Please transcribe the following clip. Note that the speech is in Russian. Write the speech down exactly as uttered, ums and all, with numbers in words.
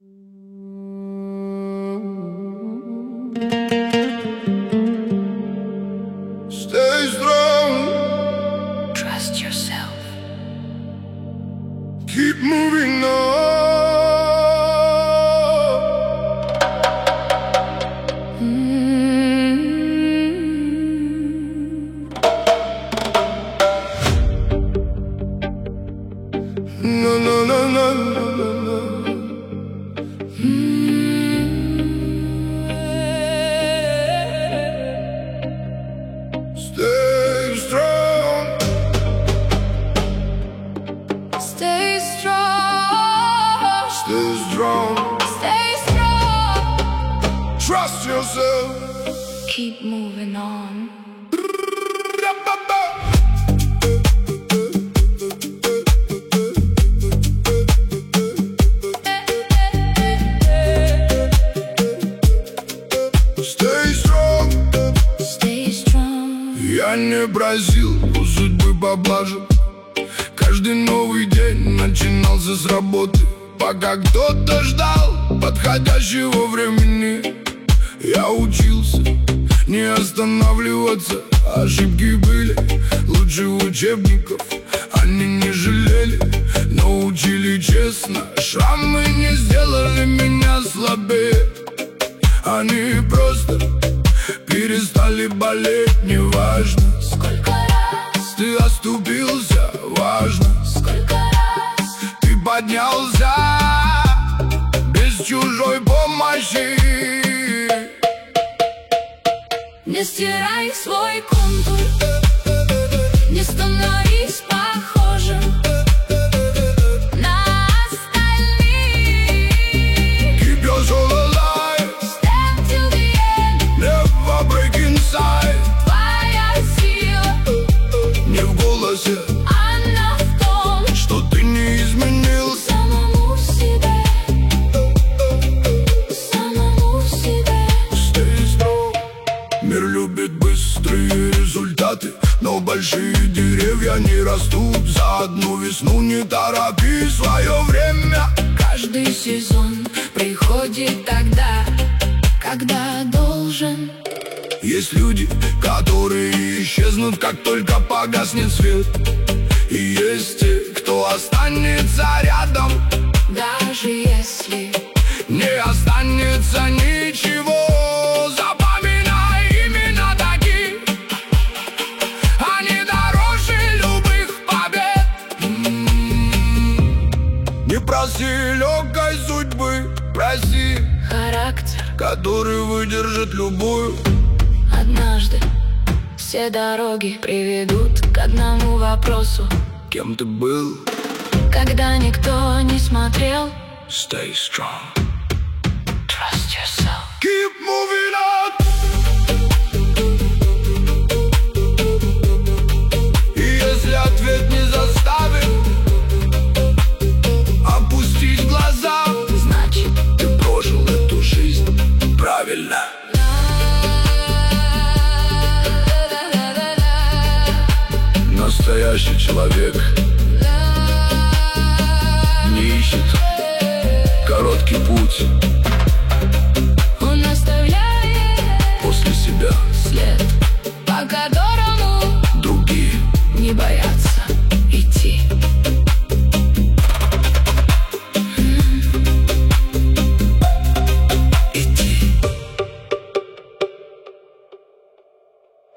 Stay strong. Trust yourself. Keep moving on. No, no, no, no, no, no, no. Stay strong. Stay strong. Stay strong. Stay strong. Trust yourself. Keep moving on. Stay strong. Stay strong. Я не просил у судьбы поблажек. Каждый новый день начинался с работы. Пока кто-то ждал подходящего времени, я учился не останавливаться. Ошибки были лучше учебников. Они не жалели, но учили честно. Шрамы не сделали меня слабее. Они просто перестали болеть. Неважно, Сколько раз, ты оступился, важно, сколько раз ты поднялся без чужой помощи. не стирай свой контур, не становись похожим на остальных. Keep your soul alive, Stand till the end. never break inside. Твоя сила, Не в голосе, она в том, что ты не изменился. самому себе, самому себе. Stay strong. Мир любит быстрые результаты, но большие деревья не растут за одну весну. Не торопи свое время. Каждый сезон приходит тогда, когда должен. Есть люди, которые исчезнут, как только погаснет свет. И есть те, кто останется рядом, Даже если не останется ничего. Запоминай именно таких, они дороже любых побед. М-м-м. Не проси легкой судьбы, проси, характер, который выдержит любую. однажды все дороги приведут к одному вопросу. Кем ты был? Когда никто не смотрел, Stay strong. trust yourself. Keep moving on. И если ответ не заставит опустить глаза, Значит, ты прожил эту жизнь правильно. Настоящий человек не ищет короткий путь,